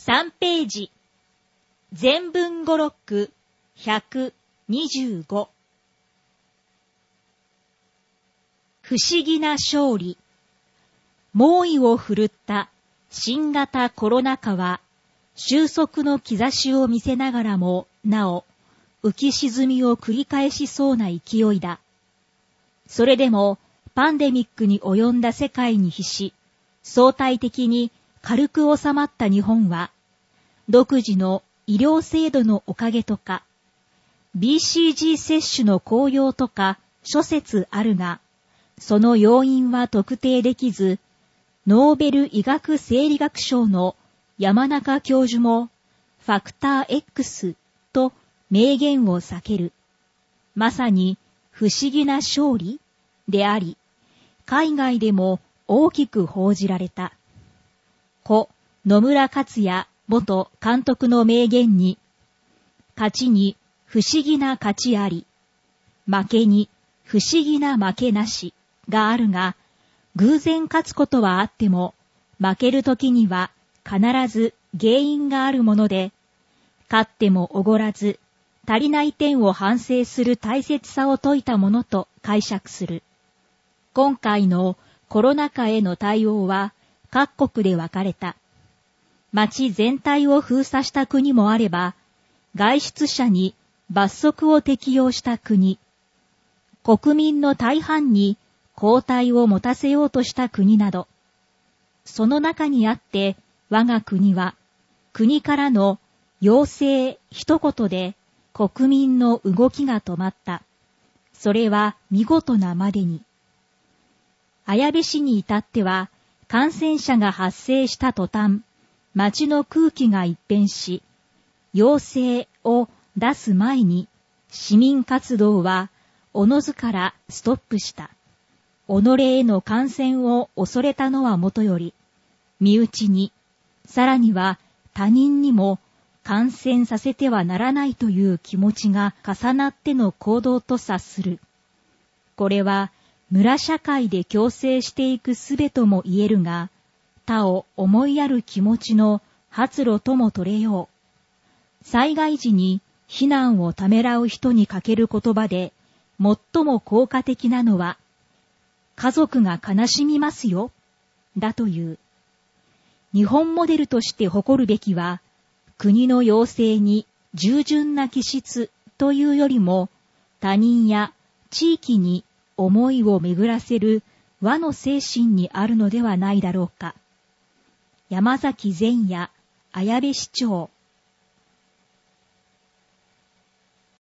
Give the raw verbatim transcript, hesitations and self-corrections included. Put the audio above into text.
さんページ、全文語録ひゃくにじゅうご。不思議な勝利。猛威を振るった新型コロナ禍は収束の兆しを見せながらもなお浮き沈みを繰り返しそうな勢いだ。それでもパンデミックに及んだ世界に比し、相対的に軽く収まった日本は、独自の医療制度のおかげとか、ビーシージー 接種の効用とか諸説あるが、その要因は特定できず、ノーベル医学生理学賞の山中教授も、ファクター X と明言を避ける。まさに不思議な勝利であり、海外でも大きく報じられた。故野村克也元監督の名言に、勝ちに不思議な勝ちあり、負けに不思議な負けなしがあるが、偶然勝つことはあっても、負けるときには必ず原因があるもので、勝ってもおごらず、足りない点を反省する大切さを説いたものと解釈する。今回のコロナ禍への対応は各国で分かれた。街全体を封鎖した国もあれば、外出者に罰則を適用した国、国民の大半に抗体を持たせようとした国など、その中にあって我が国は国からの要請一言で国民の動きが止まった。それは見事なまでに。綾部市に至っては感染者が発生した途端、街の空気が一変し、要請を出す前に市民活動はおのずからストップした。己への感染を恐れたのはもとより、身内に、さらには他人にも感染させてはならないという気持ちが重なっての行動と察する。これは村社会で共生していく術とも言えるが、他を思いやる気持ちの発露とも取れよう。災害時に避難をためらう人にかける言葉で、最も効果的なのは、家族が悲しみますよ、だという。日本モデルとして誇るべきは、国の要請に従順な気質というよりも、他人や地域に思いを巡らせる和の精神にあるのではないだろうか。山崎善也、綾部市長。